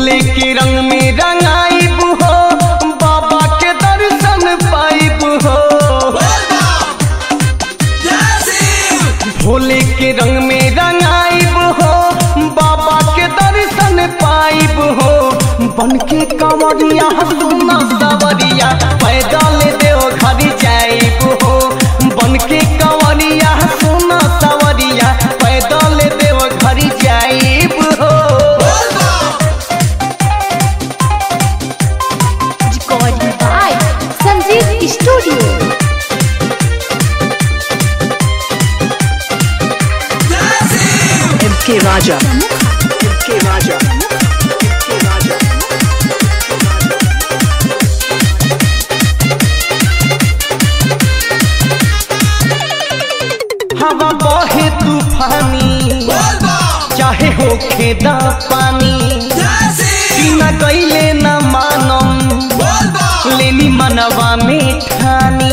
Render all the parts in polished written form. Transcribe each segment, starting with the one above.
भोले के रंग में रंगाइब हो, बाबा के दर्शन पाइब हो। भोले के रंग में रंगाइब हो, बाबा के दर्शन पाइब हो। बन के कांवरिया सुना सवरिया पैदल देव घर जाइब हो। बन के कांवरिया सुना सवरिया पैदल देव घर जाइब हो। Recorded by Sanjeev Studio. MK Raja, MK Raja, MK Raja. हवा बहे तूफानी चाहे होखे दा पानी, बिना गईले न मानम लेनी मनवा में ठानी।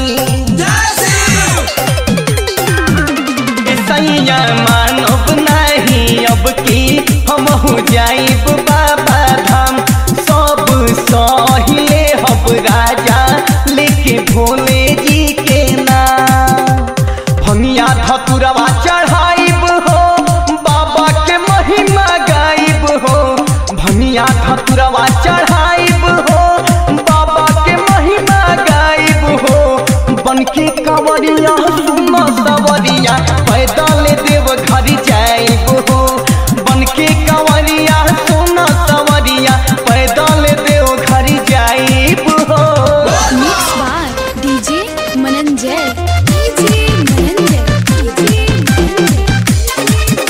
सैया मानब नहीं अब की हम हो जाइब बाबा धाम। सब सहिले हब राजा लेके भोले जी के नाम। भंगिया धतुरवा चढ़ाइब हो, बाबा के महिमा गाइब हो। भंगिया धतुरवा चढ़ाइब हो, बाबा के महिमा गाइब हो। बन के कांवरिया सुना सवरिया पैदल देव घर जाइब हो। बन के कांवरिया सुना सवरिया पैदल देव घर जाइब हो। Mixed by DJ Mananjay. DJ Mananjay. DJ Mananjay.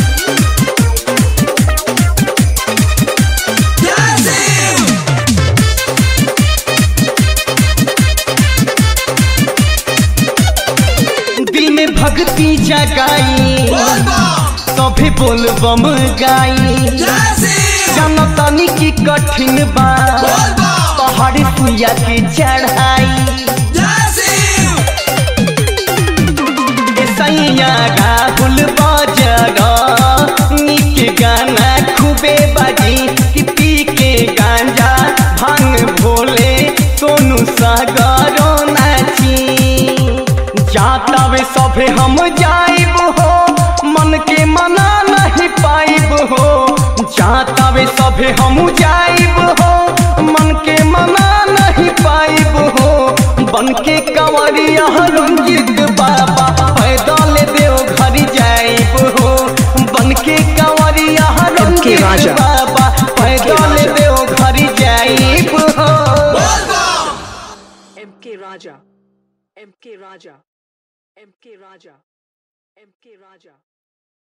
दिल में भक्ति जगाई सभी बोल बम गाई। जनतानी की कठिन बा पहाड़ी सुइया के चढ़ाई। सैया राहुल बाजगा नीक गाना खूबे बाजी कि पी के गांजा भांग भोले सोनू सागरो नाची। जाता वे सभे हम जाइब हो, मन के मना नहीं पाइब हो। जाता वे सभे हम जाइब हो, मन के मना नहीं पाइब हो। बन के कांवरिया रंजित बाबा पैदल देव घर जाइब हो। बन के कांवरिया रंजित बाबा पैदल देव घर जाइब हो। MK Raja, MK Raja, MK Raja, MK Raja.